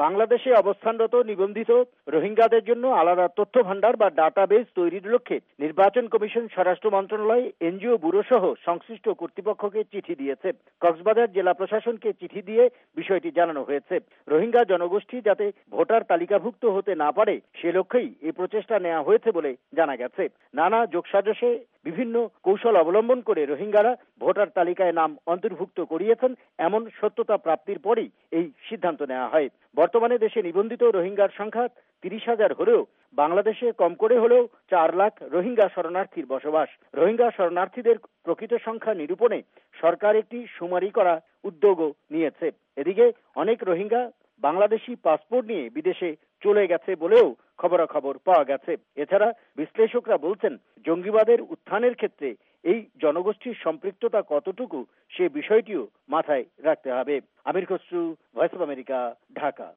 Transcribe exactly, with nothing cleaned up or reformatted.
বাংলাদেশে অবস্থানরত নিবন্ধিত রোহিঙ্গাদের জন্য আলাদা তথ্য ভান্ডার বা ডাটাবেস তৈরির লক্ষ্যে নির্বাচন কমিশন, স্বরাষ্ট্র মন্ত্রণালয়, এনজিও ব্যুরো সহ সংশ্লিষ্ট কর্তৃপক্ষকে চিঠি দিয়েছে। কক্সবাজার জেলা প্রশাসনকে চিঠি দিয়ে বিষয়টি জানানো হয়েছে। রোহিঙ্গা জনগোষ্ঠী যাতে ভোটার তালিকাভুক্ত হতে না পারে সে লক্ষ্যেই এই প্রচেষ্টা নেওয়া হয়েছে বলে জানা গেছে। নানা যোগসাজশে বিভিন্ন কৌশল অবলম্বন করে রোহিঙ্গারা ভোটার তালিকায় নাম অন্তর্ভুক্ত করিয়েছেন এমন সত্যতা প্রাপ্তির পরই এই সিদ্ধান্ত নেওয়া হয়। বর্তমানে দেশে নিবন্ধিত রোহিঙ্গার সংখ্যা তিরিশ হাজার হলেও বাংলাদেশে কম করে হলেও চার লাখ রোহিঙ্গা শরণার্থীর বসবাস। রোহিঙ্গা শরণার্থীদের প্রকৃত সংখ্যা নিরূপণে সরকার একটি শুমারি করা উদ্যোগও নিয়েছে। এদিকে অনেক রোহিঙ্গা বাংলাদেশি পাসপোর্ট নিয়ে বিদেশে চলে গেছে বলেও খবরাখবর পাওয়া গেছে। এছাড়া বিশ্লেষকরা বলছেন, জঙ্গিবাদের উত্থানের ক্ষেত্রে এই জনগোষ্ঠীর সম্পৃক্ততা কতটুকু সে বিষয়টিও মাথায় রাখতে হবে। Amir Khasru, voice of America, Dhaka.